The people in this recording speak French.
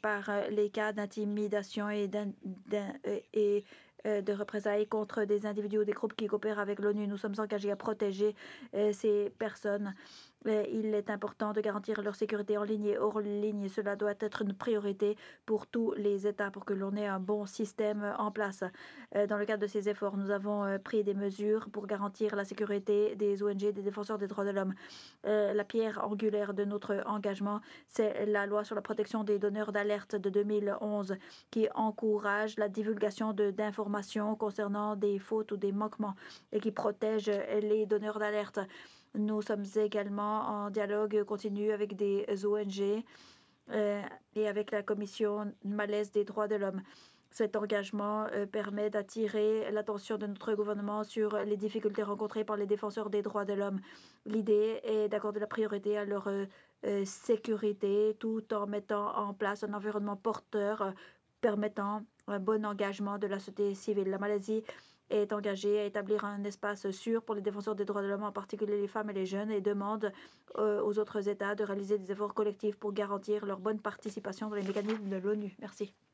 par les cas d'intimidation et de représailles contre des individus ou des groupes qui coopèrent avec l'ONU. Nous sommes engagés à protéger ces personnes. Il est important de garantir leur sécurité en ligne et hors ligne. Cela doit être une priorité pour tous les États pour que l'on ait un bon système en place. Dans le cadre de ces efforts, nous avons pris des mesures pour garantir la sécurité des ONG et des défenseurs des droits de l'homme. La pierre angulaire de notre engagement, c'est la loi sur la protection des donneurs d'alerte de 2011 qui encourage la divulgation d'informations concernant des fautes ou des manquements et qui protège les donneurs d'alerte. Nous sommes également en dialogue continu avec des ONG et avec la Commission malaise des droits de l'homme. Cet engagement permet d'attirer l'attention de notre gouvernement sur les difficultés rencontrées par les défenseurs des droits de l'homme. L'idée est d'accorder la priorité à leur sécurité tout en mettant en place un environnement porteur permettant un bon engagement de la société civile. La Malaisie est engagée à établir un espace sûr pour les défenseurs des droits de l'homme, en particulier les femmes et les jeunes, et demande aux autres États de réaliser des efforts collectifs pour garantir leur bonne participation dans les mécanismes de l'ONU. Merci.